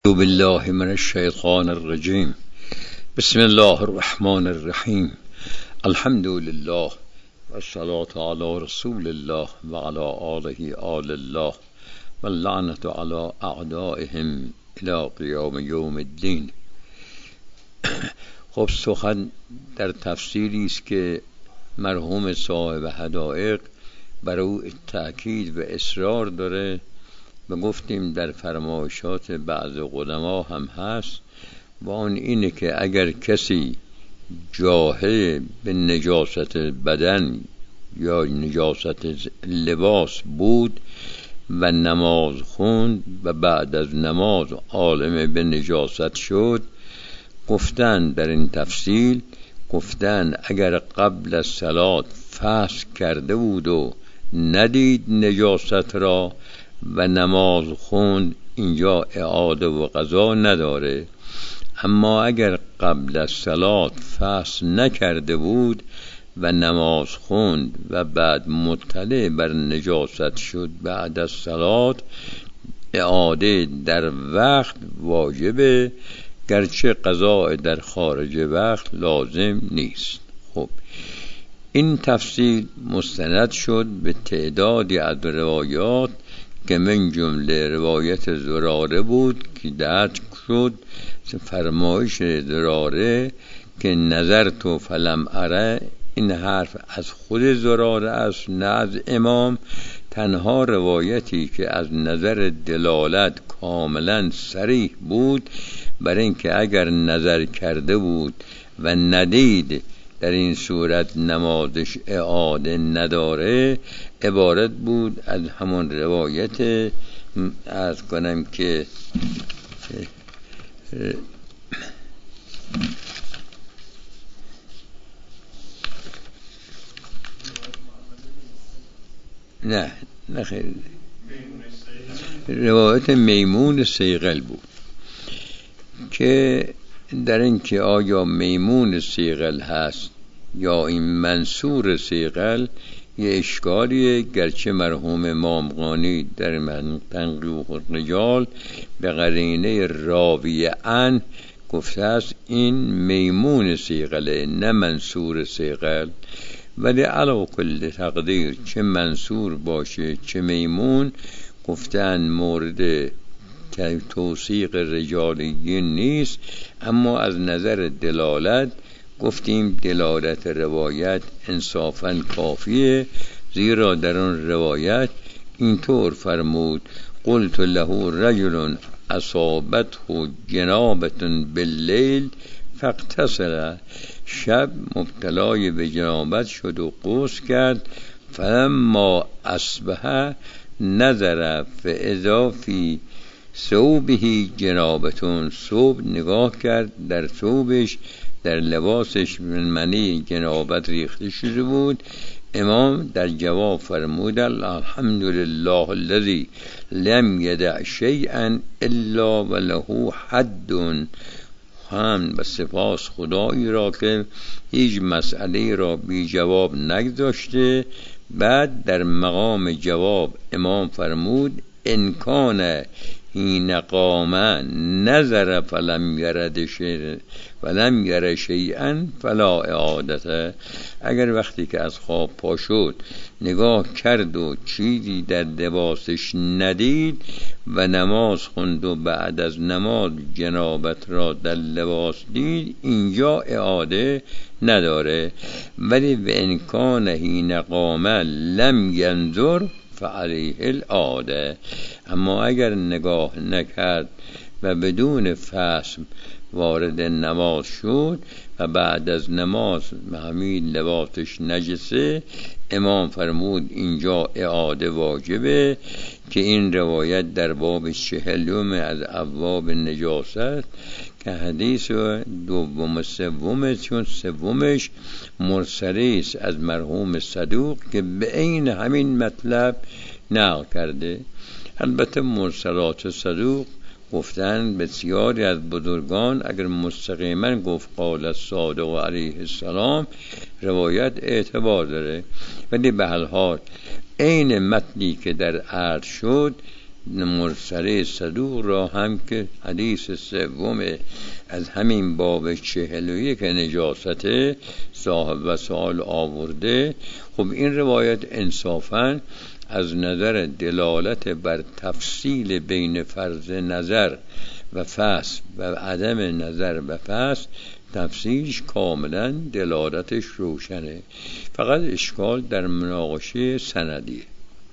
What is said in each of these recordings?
أعوذ بالله من الشيطان الرجيم. بسم الله الرحمن الرحيم. الحمد لله والصلاة على رسول الله وعلى آله آل الله واللعنة على أعدائهم إلى قیام یوم الدین. خب سخن در تفسیری است که مرحوم صاحب حدائق بر او تأکید و اصرار داره و گفتیم در فرمایشات بعض قدما هم هست و آن اینه که اگر کسی جاهل به نجاست بدن یا نجاست لباس بود و نماز خوند و بعد از نماز عالم به نجاست شد، گفتن در این تفصیل گفتن اگر قبل از صلات فحص کرده بود و ندید نجاست را و نماز خوند، اینجا اعاده و قضا نداره. اما اگر قبل از صلات فحص نکرده بود و نماز خوند و بعد مطلع بر نجاست شد بعد از صلات، اعاده در وقت واجبه، گرچه قضا در خارج وقت لازم نیست. خب این تفصیل مستند شد به تعدادی از روایات که من جمله روایت زراره بود که درج شد فرمایش زراره که نظر تو فلم اره. این حرف از خود زراره است نه از امام. تنها روایتی که از نظر دلالت کاملا صریح بود بر اینکه اگر نظر کرده بود و ندید در این صورت نمازش اعاده نداره، عبارت بود از همون روایت عرض کنم که نه خیر، روایت میمون صیقل بود که در این که آیا میمون صیقل هست یا این منصور صیقل یه اشکالیه، گرچه مرحوم امام قانی در تنقیح الرجال به قرینه راوی عن گفته است این میمون صیقله نه منصور صیقل، ولی علی کل تقدیر چه منصور باشه چه میمون گفتن مورد توثیق رجالی نیست. اما از نظر دلالت گفتیم دلالت روایت انصافاً کافیه، زیرا در آن روایت اینطور فرمود قلت له رجل اصابته جنابة باللیل فاغتسل، شب مبتلای به جنابت شد و غسل کرد، فلما اصبح نظر فاذا فی ثوبه جنابتون، صبح نگاه کرد در ثوبش در لباسش منی جنابت ریخته شده بود. امام در جواب فرمود الحمدلله الذی لم یدع شیئا الا وله حد، حمد و سپاس خدایی را که هیچ مسئله را بی جواب نگذاشته. بعد در مقام جواب امام فرمود ان کان حین قام نظر فلم یر شیئا فلا اعادته، اگر وقتی که از خواب پا شد نگاه کرد و چیزی در لباسش ندید و نماز خوند و بعد از نماز جنابت را در لباس دید، اینجا اعاده نداره. ولی و ان کان حین قام لم ینظر فعلیه الاعاده، اما اگر نگاه نکرد و بدون فحص وارد نماز شد و بعد از نماز همین لباسش نجسه، امام فرمود اینجا اعاده واجبه، که این روایت در باب 40 از ابواب نجاست که حدیث دوم سوم، چون سومش مرسلی است از مرحوم صدوق که به عین همین مطلب نقل کرده. البته مرسلات صدوق گفتن بسیاری از بزرگان اگر مستقیما گفت قال الصادق علیه السلام روایت اعتبار داره، ولی به هر حال عین متنی که در عرض شد مرسله صدوق را هم که حدیث سوم از همین باب 41 نجاست صاحب وسائل آورده. خب این روایت انصافاً از نظر دلالت بر تفصیل بین فرض نظر و فصل و عدم نظر و فصل تفصیلش کاملا دلالتش روشنه، فقط اشکال در مناقشه سندیه.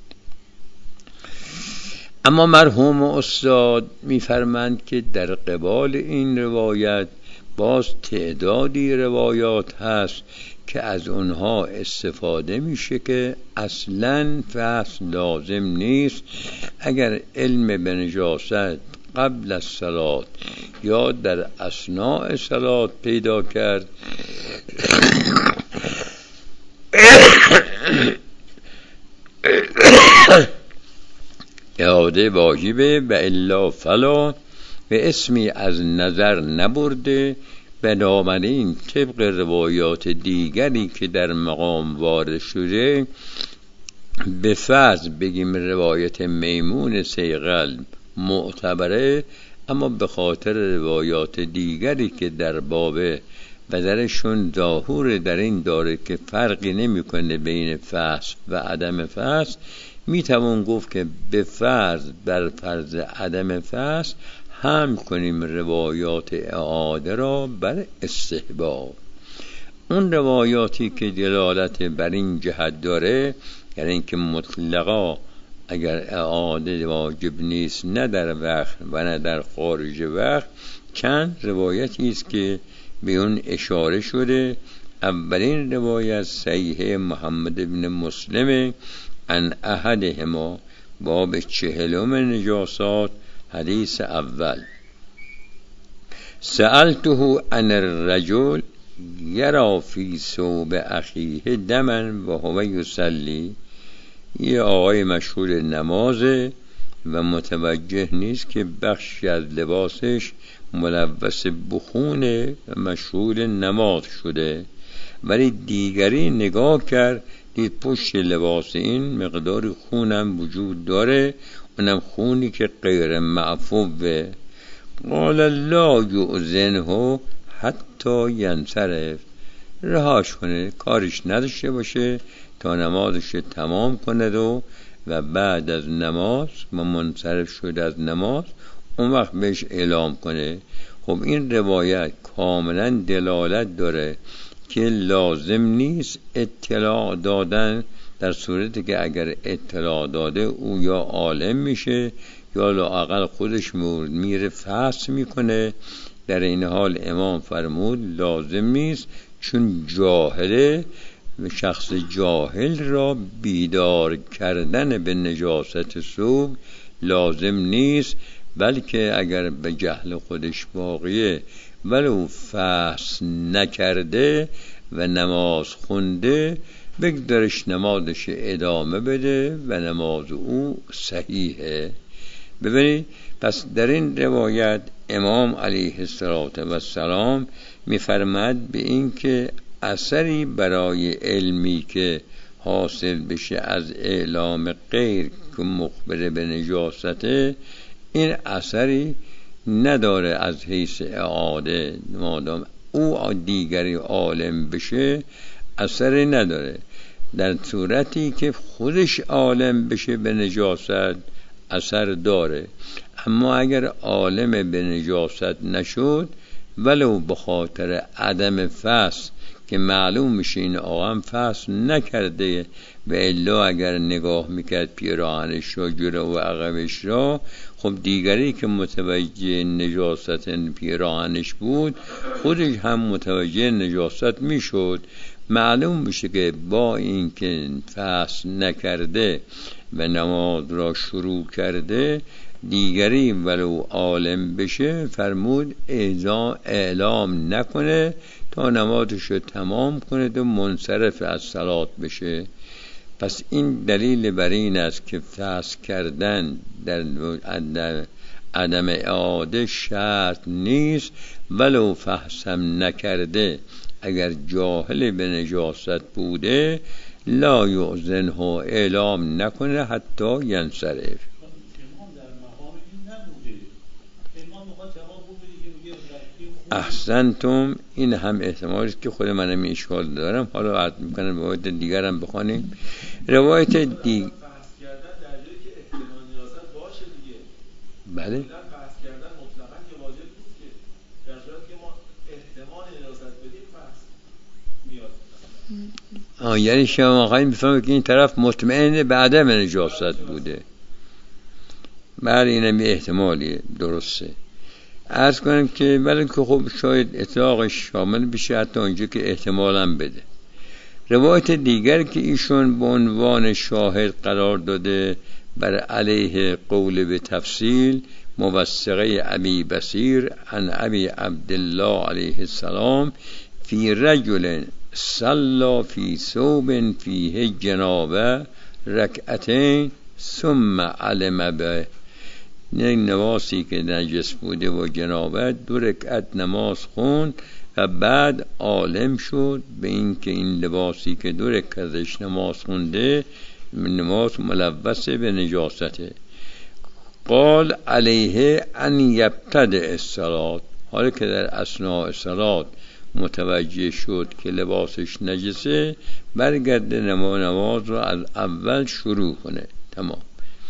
اما مرحوم استاد می‌فرمایند که در قبال این روایت باز تعدادی روایات هست که از اونها استفاده میشه که اصلاً فصل لازم نیست. اگر علم به نجاست قبل از صلات یا در اثناء صلات پیدا کرد اعاده واجبه و الا فلا، به اسمی از نظر نبرده. بنابراین طبق روایات دیگری که در مقام وارد شده به فرض بگیم روایت میمون صیقل معتبره، اما به خاطر روایات دیگری که در بابه و درشون ظاهور در این داره که فرقی نمیکنه بین فصل و عدم فصل، میتوان گفت که به فرض بر فرض عدم فصل هم کنیم روایات اعاده را بر استحباب. اون روایاتی که دلالت بر این جهت داره، یعنی اینکه مطلقا اگر اعاده واجب نیست نه در وقت و نه در خارج وقت، چند روایتی است که به اون اشاره شده. اولین روایت صحیح محمد بن مسلم عن احدهما باب 40 نجاسات، حدیث اول: سألته عن الرجل یرا فی ثوب اخیه دما و هو یصلی. یه آقای مشغول نمازه و متوجه نیست که بخشی از لباسش ملوث بخونه و مشغول نماز شده، ولی دیگری نگاه کرد دید پشت لباس این مقدار خونم وجود داره، اونم خونی که غیر معفوه. قال لا یؤذنه حتی ینصرف، رهاش کنه، کارش نداشته باشه تا نمازش تمام کند و بعد از نماز و منصرف شد از نماز اون وقت بهش اعلام کنه. خب این روایت کاملا دلالت داره که لازم نیست اطلاع دادن، در صورتی که اگر اطلاع داده او یا عالم میشه یا لااقل خودش میره فحص میکنه. در این حال امام فرمود لازم نیست، چون جاهله و شخص جاهل را بیدار کردن به نجاست ثوب لازم نیست، بلکه اگر به جهل خودش باقیه ولو فحص نکرده و نماز خونده بگذارش نمازش ادامه بده و نماز او صحیحه. ببینید پس در این روایت امام علیه السلام میفرماد به این که اثری برای علمی که حاصل بشه از اعلام غیر که مخبر به نجاسته، این اثری نداره از حیث اعاده. مادام او دیگری عالم بشه اثری نداره. در صورتی که خودش عالم بشه به نجاست اثر داره، اما اگر عالم به نجاست نشد ولو به خاطر عدم فحص که معلوم میشه این آقا فحص نکرده و الا اگر نگاه میکرد پیراهنش را جلو و عقبش را، خب دیگری که متوجه نجاست پیراهنش بود خودش هم متوجه نجاست میشد. معلوم میشه که با این که فحص نکرده و نماز را شروع کرده، دیگری ولو عالم بشه فرمود اعلام نکنه تا نمازش رو تمام کنه و منصرف از صلات بشه. پس این دلیل بر این است که فحص کردن در عدم اعاده شرط نیست، ولو فحصم نکرده اگر جاهل به نجاست بوده لا یؤذنه، اعلام نکنه حتی ینصرف. امام در احسنتم. این هم احتمالی که خود منم اشکال دارم، حالا عرض میکنم روایت دیگر هم بخوانیم. روایت دیگر بله یعنی شما خواهیم بفهمید که این طرف مطمئن به عدم نجاست بوده. بله اینم احتمالیه، درسته. عرض کنم که ولی که خب شاید اطلاقش شامل بشه حتی اونجا که احتمالاً بده. روایت دیگر که ایشون به عنوان شاهد قرار داده بر علیه قول به تفصیل موثقه ابی بصیر عن ابی عبدالله علیه السلام فی رجل صلی فی ثوب فیه جنابه رکعتین ثم علم به، نمازی که نجس بوده و جنابت 2 رکعت نماز خوند و بعد عالم شد به این که این لباسی که 2 رکعتش نماز خونده نماز ملوث به نجاسته. قال علیه ان یبتدع الصلاة، حالا که در اثناء صلات متوجه شد که لباسش نجسه برگرده نماز رو از اول شروع کنه. تمام.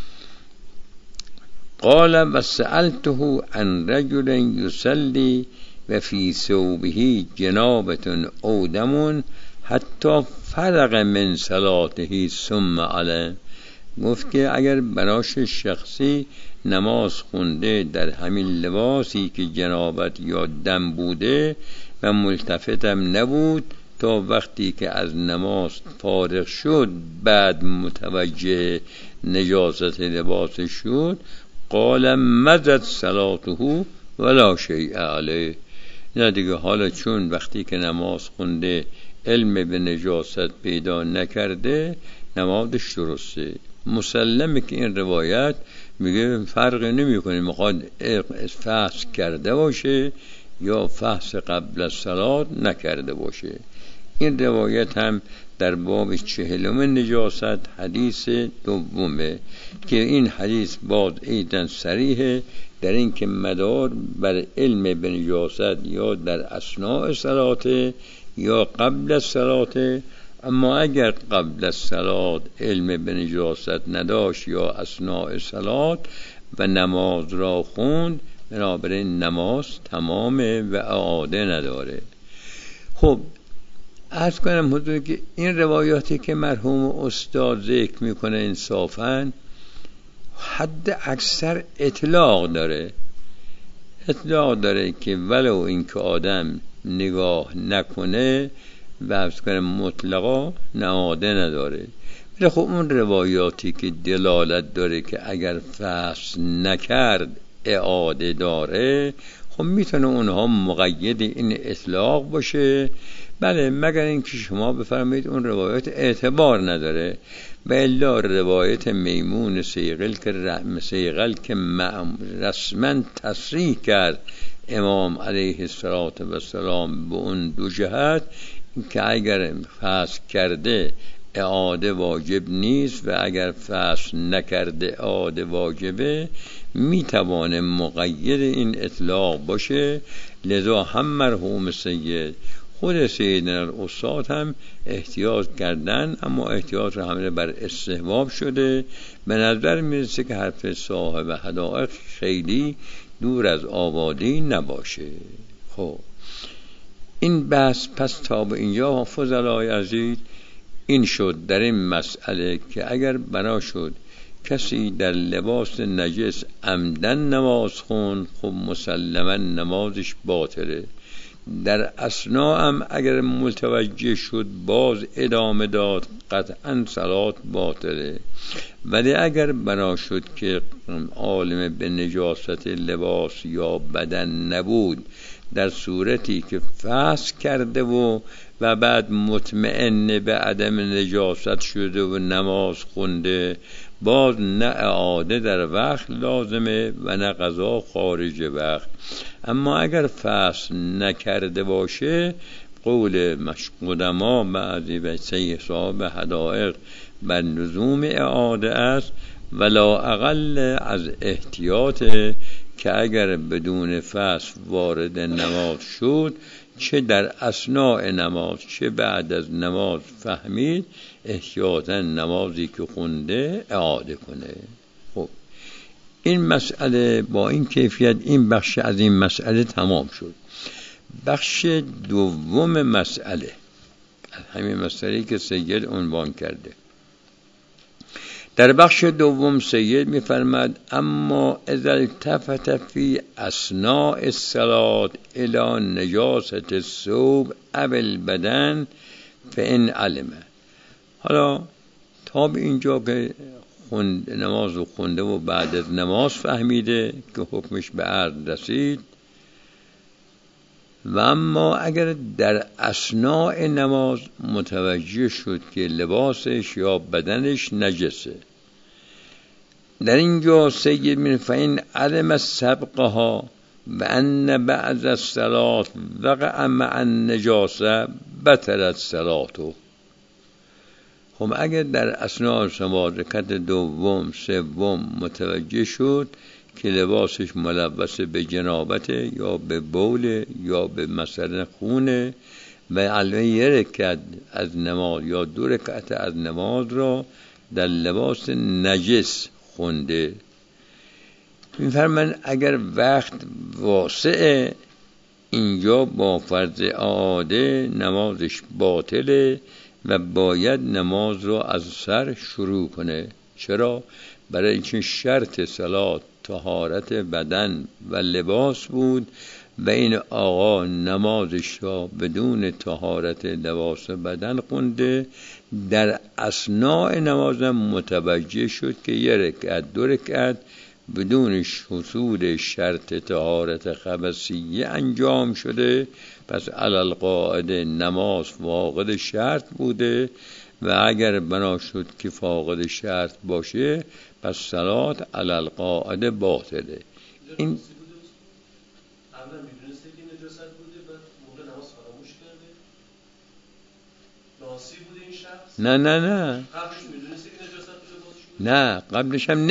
قال و سألته عن رجل يصلي و فی ثوبه جنابة او دم حتی فرغ من صلاته ثم علم. گفت که اگر براش شخصی نماز خونده در همین لباسی که جنابت یا دم بوده و ملتفتم نبود تا وقتی که از نماز فارغ شد بعد متوجه نجاست لباس شد، قال مضت صلاته ولا شیء علیه. نه دیگه، حالا چون وقتی که نماز خونده علم به نجاست پیدا نکرده نمازش درسته. مسلمه که این روایت میگه فرق نمی کنه میخواد فحص کرده باشه یا فحص قبل از صلات نکرده باشه. این روایت هم در باب 40 نجاست حدیث دومه که این حدیث باز ایدن صریحه در این که مدار بر علم به نجاست یا در اثناء صلات یا قبل از صلات. اما اگر قبل از صلات علم به نجاست نداشت یا اثناء صلات و نماز را خوند، بنابراین نماز تمامه و اعاده نداره. خب عرض کنم حضور که این روایاتی که مرحوم استاد ذکر میکنه انصافاً حد اکثر اطلاق داره که ولو این که آدم نگاه نکنه و عرض کنم مطلقا نهاده نداره. ولی خب اون روایاتی که دلالت داره که اگر فحص نکرد اعاده داره، خب میتونه اونها مقید این اطلاق باشه. بله، مگر اینکه شما بفرمایید اون روایت اعتبار نداره. و الا روایت میمون سیغل که رسما تصریح کرد امام علیه السلام به اون 2 جهت که اگر فحص کرده اعاده واجب نیست و اگر فحص نکرده اعاده واجبه، میتوانه مقید این اطلاق باشه. لذا هم مرحوم سید خود سیدنا الاستاد هم احتیاط کردن، اما احتیاط رو حمله بر استحباب شده. به نظر میرسه که حرف صاحب حدائق خیلی دور از آبادی نباشه. خب این بحث پس تا به اینجا فضلای عزیز این شد در این مسئله که اگر بنا شد کسی در لباس نجس عمدن نماز خوند، خب مسلما نمازش باطله. در اثناء هم اگر متوجه شد باز ادامه داد، قطعا صلات باطله. ولی اگر بنا شد که عالم به نجاست لباس یا بدن نبود، در صورتی که فحص کرده و بعد مطمئن به عدم نجاست شده و نماز خونده، باز نه اعاده در وقت لازمه و نه قضا خارج وقت. اما اگر فحص نکرده باشه، قول قدما بعضی و سید صاحب حدائق بر لزوم اعاده است، ولا اقل از احتیاط که اگر بدون فصل وارد نماز شد، چه در اثناء نماز چه بعد از نماز فهمید، احتیاطاً نمازی که خونده اعاده کنه. خب این مسئله با این کیفیت، این بخش از این مسئله تمام شد. بخش دوم مسئله، همین مسئله‌ای که سید عنوان کرده، در بخش دوم سید می‌فرماید اما اذا التفت فی اثناء الصلاة الی نجاست الثوب او البدن فان علم. حالا تا به اینجا که نماز رو خونده و بعد از نماز فهمیده که حکمش به عرض رسید، و اما اگر در اثناء نماز متوجه شد که لباسش یا بدنش نجسه، در اینجا سید من فإن علم سبقها و ان بعد الصلاة وقع مع النجاسه بطلت صلاته. خب اگر در اثناء نماز رکعت دوم سوم متوجه شد که لباسش ملوث به جنابته یا به بول یا به مثلا خونه، و الان یک رکعت از نماز یا دو رکعت از نماز را در لباس نجس خونده، می‌فرمایند اگر وقت واسعه، اینجا با فرض اعاده نمازش باطله و باید نماز را از سر شروع کنه. چرا؟ برای اینکه شرط صلات طهارت بدن و لباس بود و این آقا نمازش را بدون طهارت لباس بدن خونده. در اثناء نمازم متوجه شد که یک رکعت دو رکعت بدون حصول شرط طهارت خبثیه انجام شده، پس علی القاعده نماز فاقد شرط بوده و اگر بنا شد که فاقد شرط باشه پس صلات علی القاعده باطله. این قبلا میدونسته که نجاست بوده، بعد موقع نماز فراموش کرده، ناسی بوده این شخص؟ نه قبلش میدونسته که نجاست بوده؟ نه، قبلش هم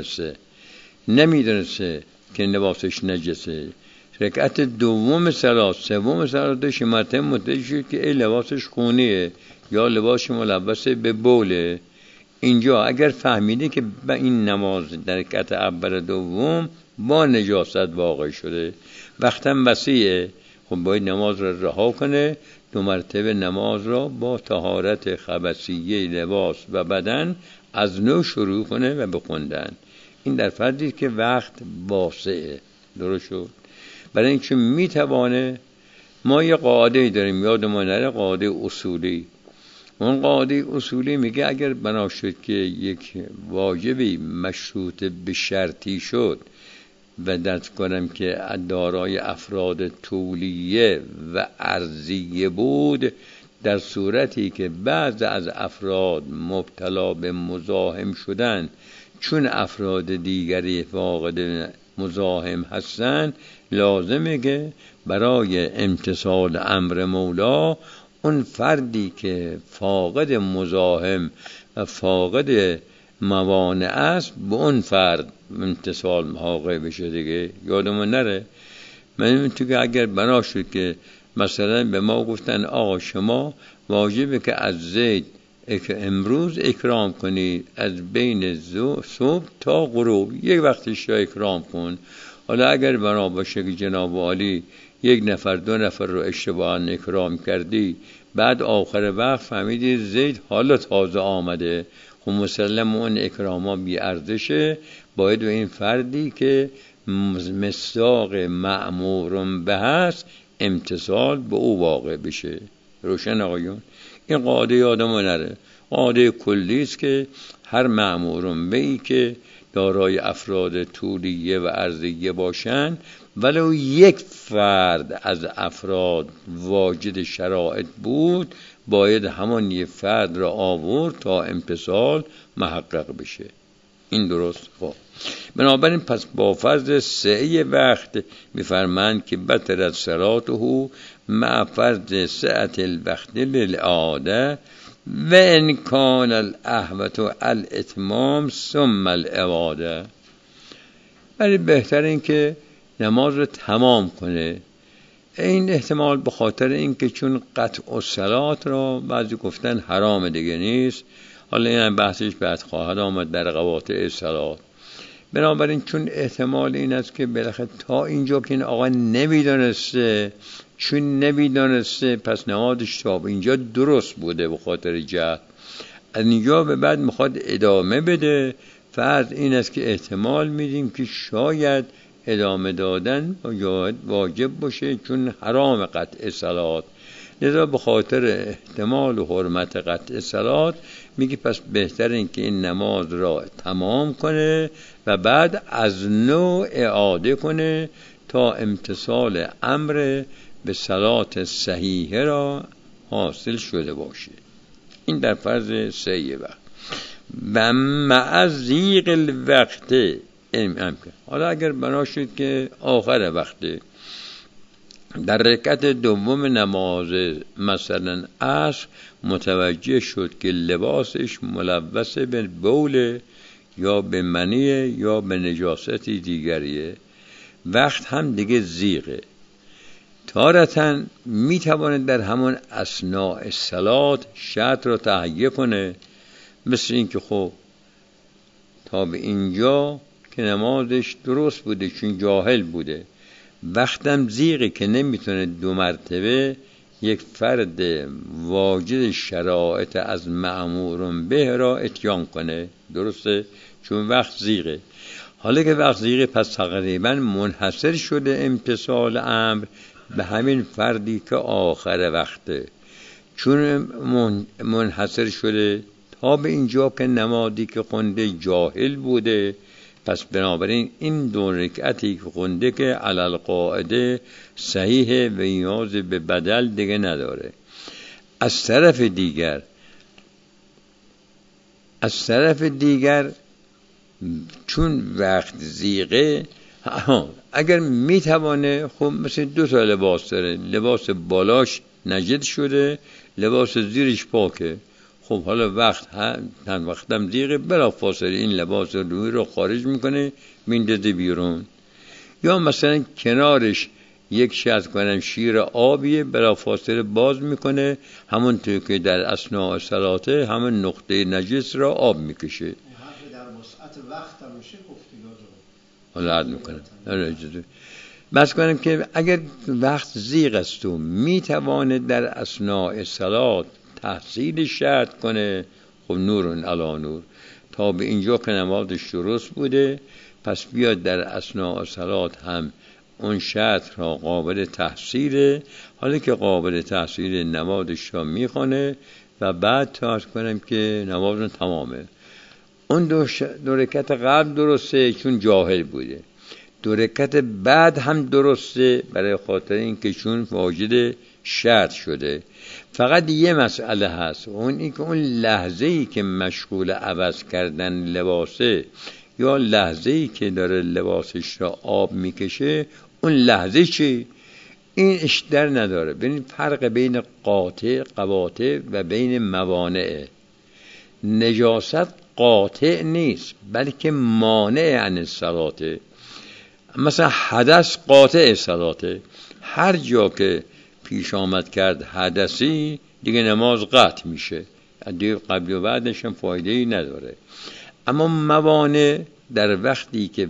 نمیدونسته که لباسش نجسه. رکعت دوم صلات سوم صلاتش مرتبه متوجه شد که این لباسش خونیه یا لباسش ملوث به بوله. اینجا اگر فهمیده که به این نماز در رکعت اول دوم با نجاست واقع شده، وقتم وسیعه، خب باید نماز را رها کنه، دو مرتبه نماز را با طهارت خبثیه لباس و بدن از نو شروع کنه و بخوندن. این در فردی که وقت واسعه. درست شد؟ برای اینکه میتوانه، ما یه قاعده داریم یادمون نره، قاعده اصولی. اون قاعده اصولی میگه اگر بنا شد که یک واجبی مشروط به شرطی شد و درک کنم که دارای افراد طولیه و عرضیه بود، در صورتی که بعض از افراد مبتلا به مزاحم شدن چون افراد دیگری فاقد مزاحم هستند، لازمه که برای امتثال امر مولا اون فردی که فاقد مزاحم و فاقد موانع است به اون فرد امتثال واقع بشه دیگه. یادمون نره. من تو که اگر بنا شد که مثلا به ما گفتن آقا شما واجبه که از زید امروز اکرام کنید، از بین صبح تا غروب یک وقتش را اکرام کن. حالا اگر بنا باشه که جناب عالی یک نفر دو نفر رو اشتباها اکرام کردی، بعد آخر وقت فهمیدی زید حالا تازه آمده، خب مسلم اون اکراما بی ارزشه، باید به این فردی که مصداق مأمورم به هست امتثال به او واقع بشه. روشن آقایون؟ این قاعده یادمون نره، قاعده کلی است که هر مأمورم به ای که دارای افراد طولیه و عرضیه باشند، ولو یک فرد از افراد واجد شرایط بود، باید همان یک فرد را آورد تا امتثال محقق بشه. این درست؟ خب بنابراین پس با فرض سعی وقت میفرمند که بطلت صلاته مع فرض سعت الوقت للعاده و ان کان الاحوط الاتمام ثم الاعاده. ولی بهتر این که نماز رو تمام کنه. این احتمال به خاطر این که چون قطع الصلات را بعضی گفتن حرام دیگه نیست، حالا این بحثش بعد خواهد آمد در قواطع الصلات. بنابراین چون احتمال این است که بالاخره تا اینجا که این آقا نمیدانسته، چون نمیدانسته پس نمازش تا اینجا درست بوده به خاطر جهل، از اینجا به بعد میخواد ادامه بده. فرض این است که احتمال میدیم که شاید ادامه دادن واجب باشه چون حرام قطع صلات. لذا به خاطر احتمال و حرمت قطع صلات میگه پس بهتر این که این نماز را تمام کنه و بعد از نو اعاده کنه تا امتصال امر به صلات صحیحه را حاصل شده باشه. این در فرض سهی وقت و مع ضیق الوقت. حالا اگر بنا شد که آخر وقت در رکعت دوم نماز مثلا عصر متوجه شد که لباسش ملوث به بول یا به منی یا به نجاستی دیگریه، وقت هم دیگه ضیقه، تارتاً میتواند در همون اثناء صلات شرط را تهیه کنه، مثل این که خب تا به اینجا که نمازش درست بوده چون جاهل بوده، وقتم ضیقه که نمیتونه 2 مرتبه یک فرد واجد شرایط از مأمور به را اتیان کنه، درسته؟ چون وقت ضیقه. حالا که وقت ضیقه پس تقریبا منحصر شده امتصال امر به همین فردی که آخر وقته، چون منحصر شده تا به اینجا که نمازی که خونده جاهل بوده، پس بنابراین این 2 رکعتی که خونده که علل قاعده صحیحه و نیاز به بدل دیگه نداره. از طرف دیگر چون وقت ضیقه، اگر میتوانه خب مثل 2 تا لباس داره، لباس بالاش نجد شده، لباس زیرش پاکه، خب حالا وقتم ضیقه، بلافاصله این لباس روی رو خارج میکنه میندازه بیرون. یا مثلا کنارش یک شیر آبیه، بلافاصله باز میکنه، همونطور که در اثناء صلات همون نقطه نجس را آب میکشه. در وسعت وقت هم میشه گفتگاه حالا عد میکنه. بس کنم که اگر وقت ضیق است و میتوانه در اثناء صلات تحصیل شرط کنه، خب نورن علی نور، تا به اینجا که نمازش درست بوده، پس بیاد در اثناء صلات هم اون شرط را قابل تحصیله. حالا که قابل تحصیل نمازش را میخونه و بعد تاش کنم که نماز تمامه. اون 2 رکعت قبل درسته چون جاهل بوده، 2 رکعت بعد هم درسته برای خاطر این که چون واجد شرط شده. فقط یه مسئله هست، اون این که اون لحظه‌ای که مشغول عوض کردن لباسه یا لحظه‌ای که داره لباسش را آب میکشه، اون لحظه چی؟ این اشتر نداره. ببین فرق بین قواطع و بین موانع. نجاست قاطع نیست بلکه مانع عن الصلاة. مثلا حدث قاطع صلاته، هر جا که پیش آمد کرد حدثی دیگه نماز قطع میشه، دیگه قبل و بعدش هم فایده‌ای نداره. اما موانع در وقتی که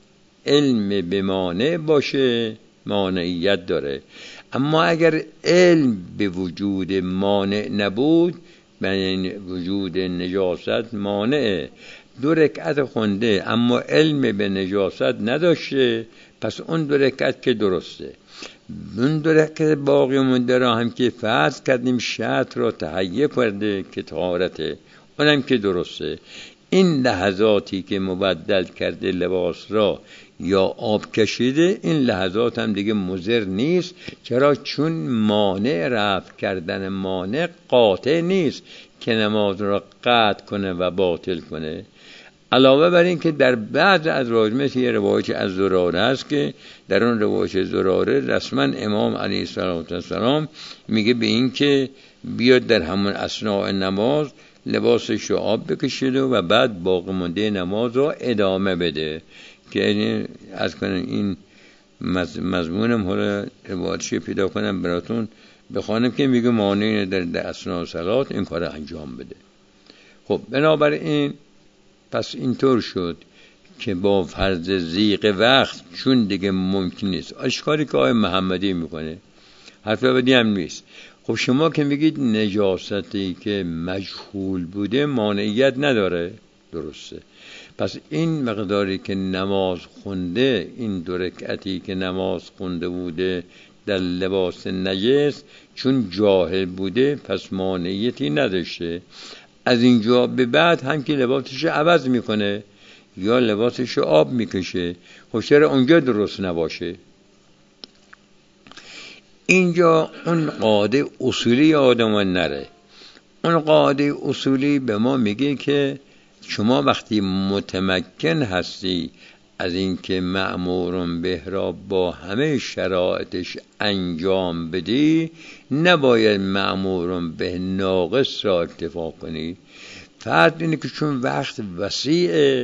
علم به مانع باشه مانعیت داره، اما اگر علم به وجود مانع نبود، یعنی وجود نجاست مانعه، 2 رکعت خونده اما علم به نجاست نداشته، پس اون 2 رکعت که درسته. اون 2 رکعت باقی مونده را هم که فرض کردیم شرط را تهیه کرده که طهارته، اونم که درسته. این لحظاتی که مبدل کرده لباس را یا آب کشیده، این لحظات هم دیگه مضر نیست. چرا؟ چون مانع رفع کردن مانع قاطع نیست که نماز را قطع کنه و باطل کنه. علاوه بر این که در بعض از مثل یه روایت از زراره است که در اون روایت زراره رسما امام علیه السلام میگه به این که بیاد در همون اثناء نماز لباسش رو آب بکشید و بعد باقی مونده نماز رو ادامه بده، که از کنم این مضمونم حالا روایتشی پیدا کنم براتون بخوانم که میگه مانعی در اثناء صلات این کار انجام بده. خب بنابراین پس اینطور شد که با فرض ضیق وقت چون دیگه ممکن نیست اشکاری که آقای محمدی میکنه حرف بدی هم نیست. خب شما که میگید نجاستی که مجهول بوده مانعیت نداره، درسته، پس این مقداری که نماز خونده، این 2 رکعتی که نماز خونده بوده در لباس نجس چون جاهل بوده پس مانعیتی نداشته. از اینجا به بعد هم که لباسش عوض میکنه یا لباسش آب میکشه، خب چرا اونجا درست نباشه؟ اینجا اون قاعده اصولی آدم نره. اون قاعده اصولی به ما میگه که شما وقتی متمکن هستی از اینکه مأمور به را با همه شرایطش انجام بدی، نباید مأمور به ناقص را اکتفا کنی. فرض اینه که چون وقت وسیع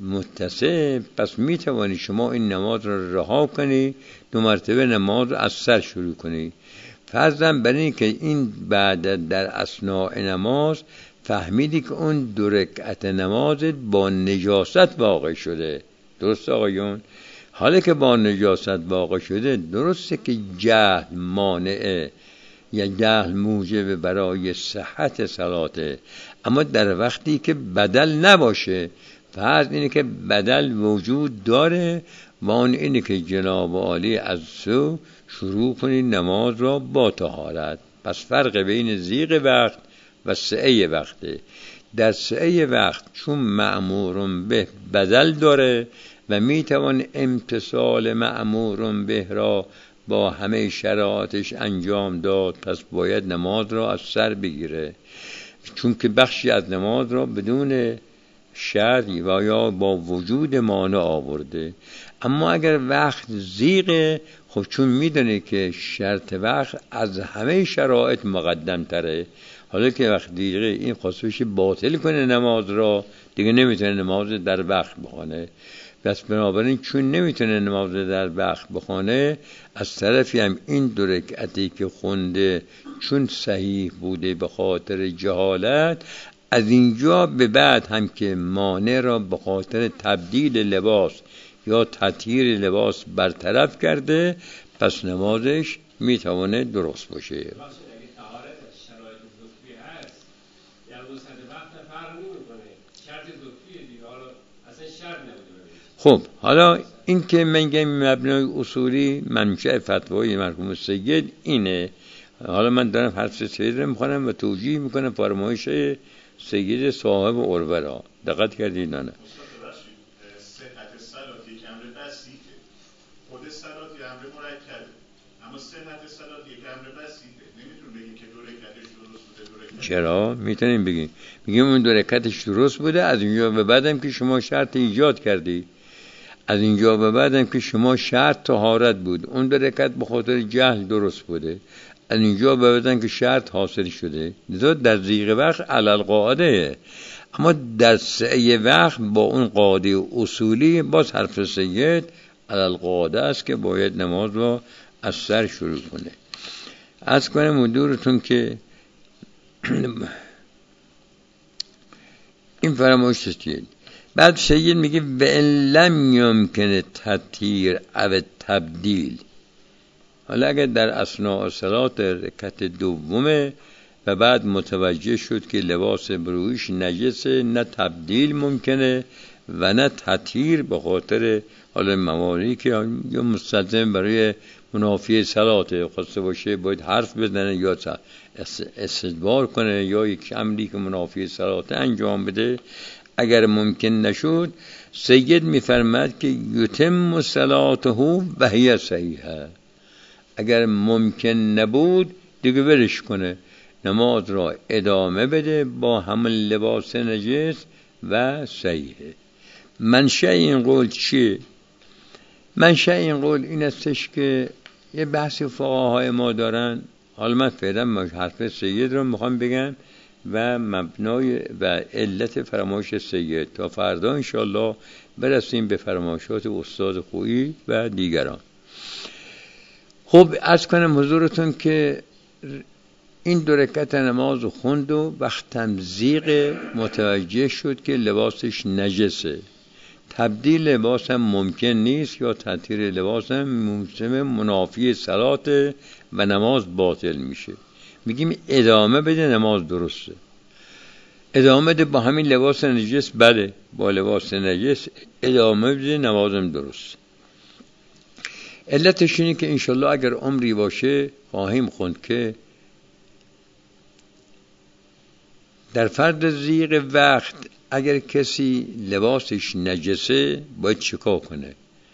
متسع، پس میتوانی شما این نماز را رها کنی، 2 مرتبه نماز را از سر شروع کنی. فرضاً برای این که این بعد در اثناء نماز فهمیدی که اون 2 رکعت نمازت با نجاست واقع شده، درست آقایون؟ حالا که با نجاست واقع شده، درسته که جهل مانعه یا جهل موجب برای صحت صلاته، اما در وقتی که بدل نباشه. فرض اینه که بدل وجود داره و اون اینه که جناب عالی از سو شروع کنید نماز را با طهارت. پس فرق بین ضیق وقت و سعه وقته. در سعه وقت چون مأمور به بدل داره و میتوان امتثال مأمور به را با همه شرایطش انجام داد، پس باید نماز را از سر بگیره، چون که بخشی از نماز را بدون شرط و یا با وجود مانع آورده. اما اگر وقت ضیقه، خب چون میدونه که شرط وقت از همه شرایط مقدم تره، حالا که وقت ضیقه این خواستش باطل کنه نماز را، دیگه نمیتونه نماز در وقت بخونه. پس بنابراین چون نمیتونه نماز در وقت بخونه، از طرفی هم این 2 رکعتی که خونده چون صحیح بوده به خاطر جهالت، از اینجا به بعد هم که مانع را به خاطر تبدیل لباس یا تطهیر لباس برطرف کرده، پس نمازش میتونه درست باشه. خب حالا این که من میگم مبنای اصولی منشأ فتوای مرحوم سید اینه. حالا من دارم حرف سید رو میخوانم و توجیه میکنم فرمایش سید صاحب عروه را. دقت کردید نه؟ صحت صلات یک امر بسیطه، خود صلات یک امر مرکبه، اما صحت صلات یک امر بسیطه. نمیتونیم بگیم که 2 رکعتش درست بوده. چرا؟ میتونیم بگیم اون 2 رکعتش درست بوده، از اینجا به بعدم که شما شرط ایجاد کردی، از اینجا به بعدم که شما شرط طهارت بود، اون 2 رکعت به خاطر جهل درست بوده، از اینجا به بعدم که شرط حاصل شده. لذا در ضیق وقت علل قاعده، اما در سعی وقت با اون قاعده اصولی باز حرف سید علل قاعده است که باید نماز رو از سر شروع کنه. از کنم حضورتون که این فرمایش است. بعد سید میگه و ان لم یمکن تطهیر او تبدیل. حالا اگر در اثناء صلات رکعت دومه و بعد متوجه شد که لباس برویش نجسه، نه تبدیل ممکنه و نه تطهیر، به خاطر حالا مواردی که یا مستلزم برای منافی صلاته خواسته باشه باید حرف بزنه یا استدبار کنه یا یک امری که منافی صلاته انجام بده. اگر ممکن نشد، سید میفرماد که یتم صلاته و هی صحیحه. اگر ممکن نبود دیگه ولش کنه، نماز را ادامه بده با همون لباس نجس و صحیحه. منشأ این قول چیه؟ منشأ این قول این استش که یه بحث فقهای ما دارن. حالا من فعلا حرف سید رو میخوام بگم، و مبنای و علت فرمایش سید. تا فردا انشالله برسیم به فرمایشات استاد خویی و دیگران. خب عرض کنم حضورتون که این 2 رکعت نماز خوند و وقت تمزیق متوجه شد که لباسش نجسه. تبدیل لباس هم ممکن نیست یا تطهیر لباس هم منافی صلات و نماز باطل میشه. میگیم ادامه بده، نماز درسته. ادامه بده با همین لباس نجس، بله با لباس نجس ادامه بده، نمازم درست. علتش اینه که انشالله اگر عمری باشه خواهیم خوند که در فرض ضیق وقت اگر کسی لباسش نجسه باید چیکار کنه.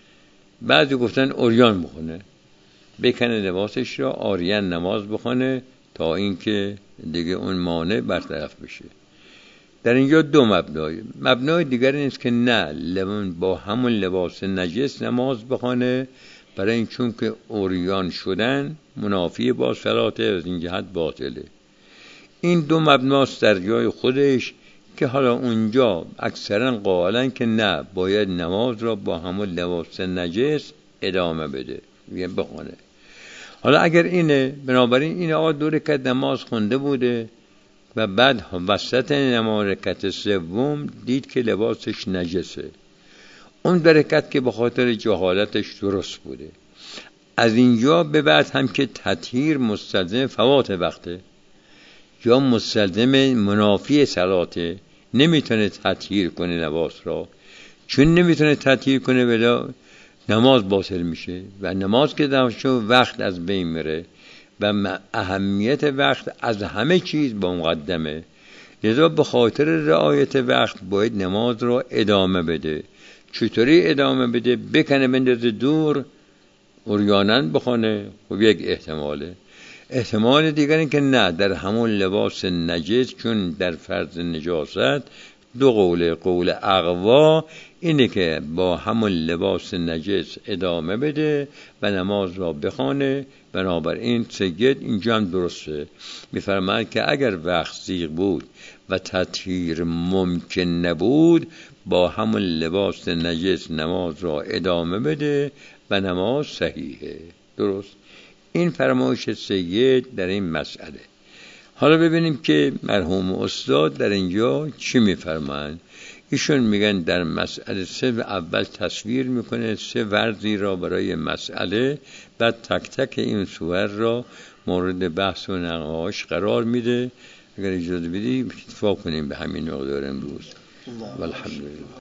بعضی گفتن عریان بخونه، بکنه لباسش را، عریان نماز بخونه تا اینکه دیگه اون مانع برطرف بشه. در اینجا 2 مبنای دیگر نیست که نه با همون لباس نجس نماز بخونه، برای این چون که عریان شدن منافی با صلاته، از این جهت باطله. این 2 مبناست در جای خودش که حالا اونجا اکثرا قائلن که نه باید نماز را با همون لباس نجس ادامه بده، بخونه. حالا اگر اینه، بنابراین این آقا 2 رکعت نماز خونده بوده و بعد وسط نماز رکعت سوم دید که لباسش نجسه. اون 2 رکعت که به خاطر جهالتش درست بوده. از اینجا به بعد هم که تطهیر مستلزم فوات وقته یا مستلزم منافی صلاته، نمیتونه تطهیر کنه لباس را. چون نمیتونه تطهیر کنه بلا نماز باطل میشه و نماز که داشته وقت از بین میره و اهمیت وقت از همه چیز با مقدمه. لذا به خاطر رعایت وقت باید نماز را ادامه بده. چطوری ادامه بده؟ بکنه بندازه دور، عریانن بخونه. خب یک احتماله. احتمال دیگر این که نه، در همون لباس نجس، چون در فرض نجاست 2 قول اقوا اینه که با همون لباس نجس ادامه بده و نماز را بخونه. بنابراین سید اینجا هم درسته، میفرماید که اگر وقت ضیق بود و تطهیر ممکن نبود با همون لباس نجس نماز را ادامه بده و نماز صحیحه، درست. این فرمایش سید در این مسئله. حالا ببینیم که مرحوم استاد در اینجا چی میفرمایند. ایشون میگن در مسئله 3 اول تصویر میکنه 3 ورزی را برای مسئله، بعد تک تک این صور را مورد بحث و نقاش قرار میده. اگر اجازه بدی اتفاق کنیم به همین مقدار امروز. والحمدلله.